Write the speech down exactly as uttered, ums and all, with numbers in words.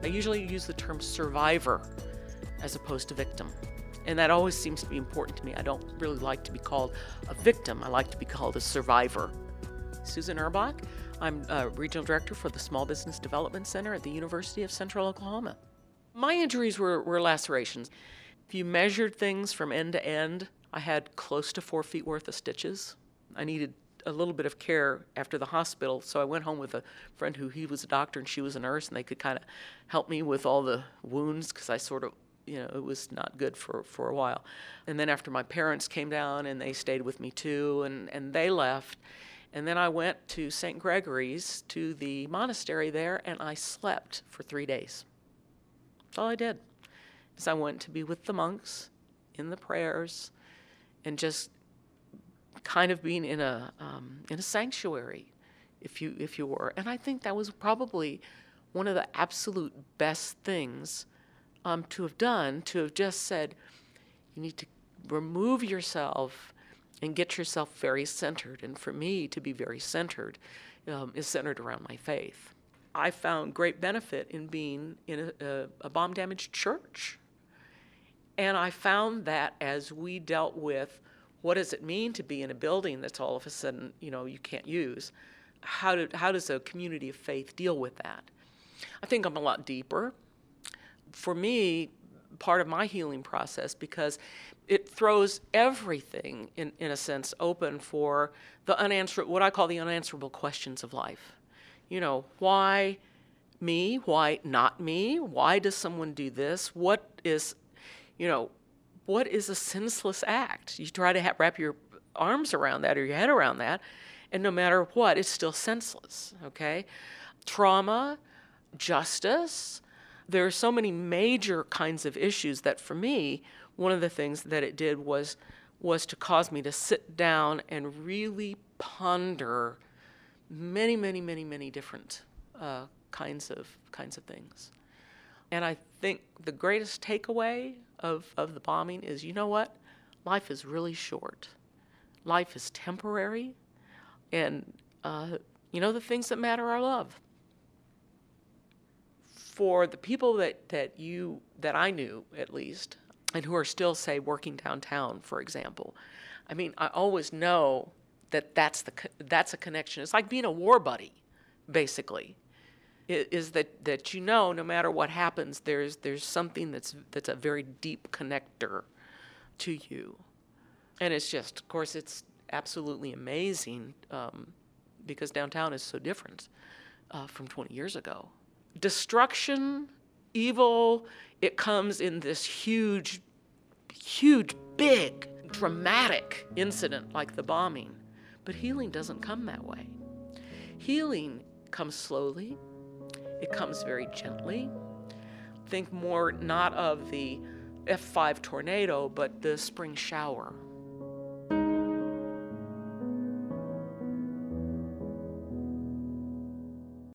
I usually use the term survivor as opposed to victim. And that always seems to be important to me. I don't really like to be called a victim. I like to be called a survivor. Susan Erbach. I'm a Regional Director for the Small Business Development Center at the University of Central Oklahoma. My injuries were, were lacerations. If you measured things from end to end, I had close to four feet worth of stitches. I needed a little bit of care after the hospital, so I went home with a friend who he was a doctor and she was a nurse, and they could kind of help me with all the wounds because I sort of, you know, it was not good for, for a while. And then after my parents came down and they stayed with me too, and, and they left. And then I went to Saint Gregory's, to the monastery there, and I slept for three days. That's all I did. Is I went to be with the monks in the prayers and just kind of being in a um, in a sanctuary, if you if you were. And I think that was probably one of the absolute best things um, to have done, to have just said, you need to remove yourself and get yourself very centered. And for me, to be very centered um, is centered around my faith. I found great benefit in being in a, a, a bomb-damaged church. And I found that as we dealt with what does it mean to be in a building that's all of a sudden, you know, you can't use, how, do, how does a community of faith deal with that? I think I'm a lot deeper. For me, part of my healing process, because it throws everything, in, in a sense, open for the unanswerable, what I call the unanswerable questions of life. You know, why me? Why not me? Why does someone do this? What is, you know, what is a senseless act? You try to ha- wrap your arms around that or your head around that, and no matter what, it's still senseless, okay? Trauma, justice, there are so many major kinds of issues that for me, one of the things that it did was was to cause me to sit down and really ponder many, many, many, many different uh, kinds of kinds of things. And I think the greatest takeaway of, of the bombing is, you know what? Life is really short. Life is temporary. And, uh, you know, the things that matter are love. For the people that, that you, that I knew at least, and who are still, say, working downtown, for example, I mean, I always know that that's, the, that's a connection. It's like being a war buddy, basically. It is that, that you know, no matter what happens, there's there's something that's that's a very deep connector to you. And it's just, of course, it's absolutely amazing um, because downtown is so different uh, from twenty years ago. Destruction, evil, it comes in this huge, huge, big, dramatic incident like the bombing. But healing doesn't come that way. Healing comes slowly. It comes very gently. Think more not of the F five tornado, but the spring shower.